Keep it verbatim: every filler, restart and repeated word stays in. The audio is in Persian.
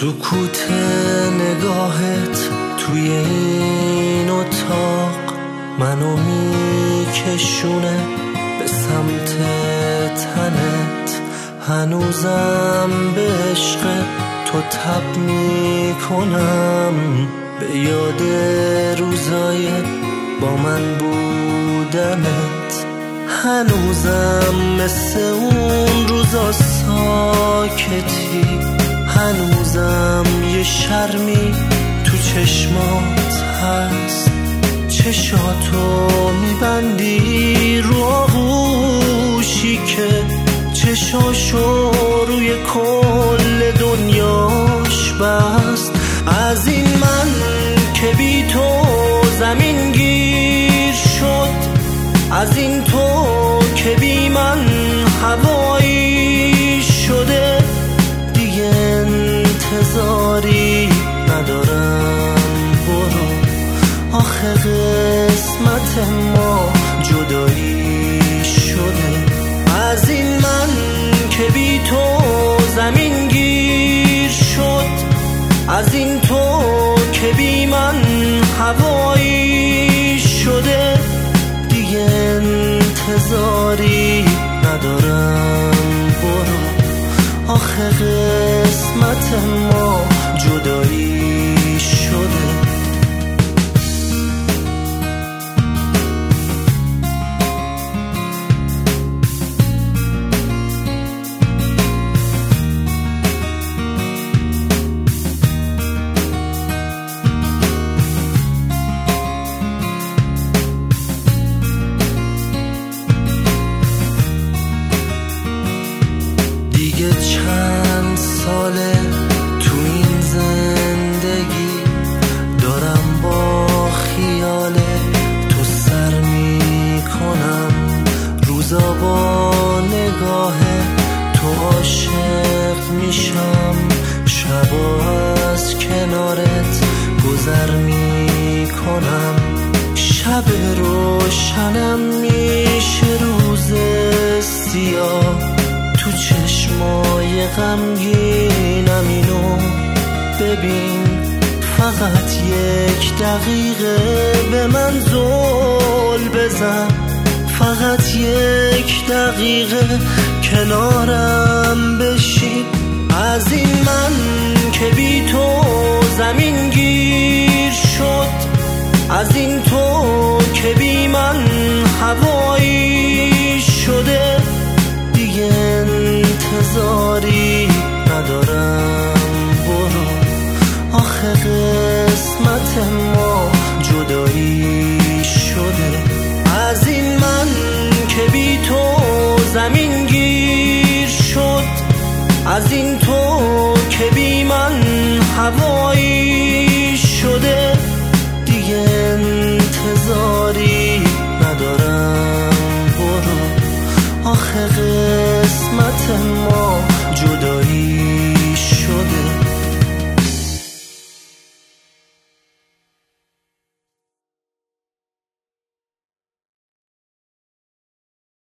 سکوت نگاهت توی این اتاق منو میکشونه به سمت تنت، هنوزم به عشق تو تب میکنم، به یاد روزای با من بودنت. هنوزم مثل اون روزا ساکتی، هنوزم یه شرمی تو چشمات هست، چشاتو میبندی رو آغوشی که چشاشو روی کل دنیاش بست. از این من که بی تو زمین گیر شد، از این تو که بی من هوایی شده، دیگه انتظاری ندارم، برو آخه قسمت ما جدایی شده. از این من که بی تو زمین گیر شد، از این تو که بی من هوایی شده، دیگه انتظاری ندارم، برو آخه قسمت ما جدایی شده. چند ساله تو این زندگی دارم با خیال تو سر میکنم، روزا با نگاه تو عاشق میشم، شبا از کنارت گذر میکنم، شب روشنم میشه روز سیاه، تو چشمای غمگینم اینو ببین، فقط یک دقیقه به من زل بزن، فقط یک دقیقه کنارم بشین. از این من که بی تو زمین گیر شد، از این تو که بی من هوایی شده، دیگه انتظاری ندارم، برو آخه قسمت ما جدایی شده. از این من که بی تو زمین گیر شد، از این تو که بی من هوایی شده، دیگه انتظاری ندارم، برو آخه قسمت ما جدایی